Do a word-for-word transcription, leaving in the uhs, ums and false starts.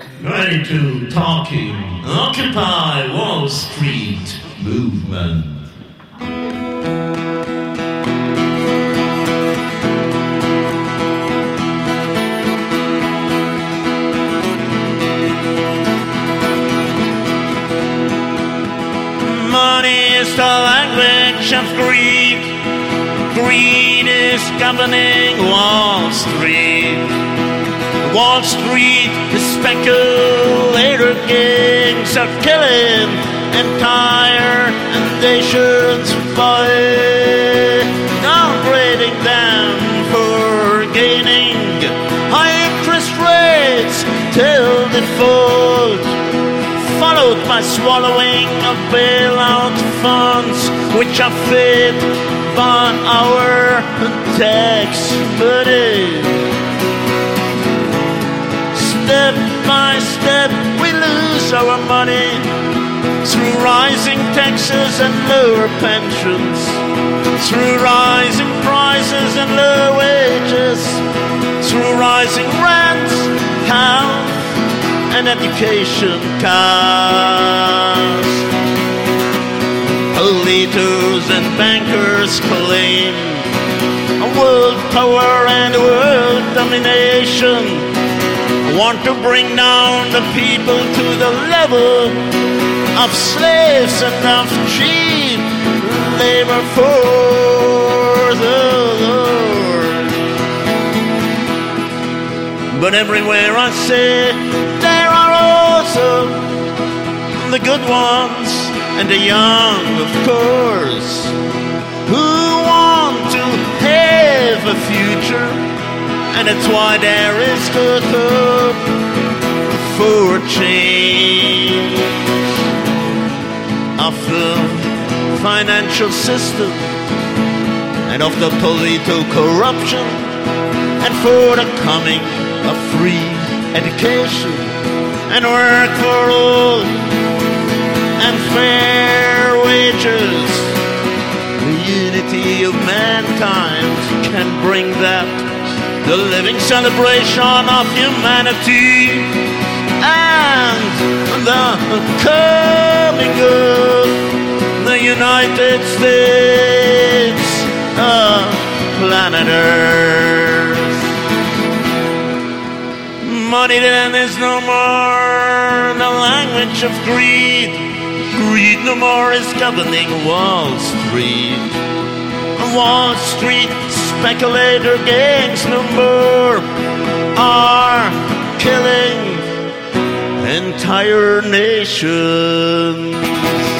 ninety-two Talking Occupy Wall Street movement. Money is the language of greed. Greed is governing Wall Street. Wall Street, the speculator gangs are killing entire nations by downgrading them for gaining high interest rates till default, followed by swallowing of bailout funds which are fed by our tax money. Step by step we lose our money through rising taxes and lower pensions, through rising prices and low wages, through rising rents, health and education costs. Leaders and bankers claim a world power and world domination, want to bring down the people to the level of slaves and of cheap labor for the Lord. But everywhere I say, there are also the good ones and the young, of course, who want to have a future, and that's why there is good hope for change of the financial system and of the political corruption, and for the coming of free education and work for all and fair wages. The unity of mankind can bring that, the living celebration of humanity and the coming of the United States of planet Earth. Money then is no more the language of greed. Greed no more is governing Wall Street. Wall Street speculator gangs no more are killing entire nations.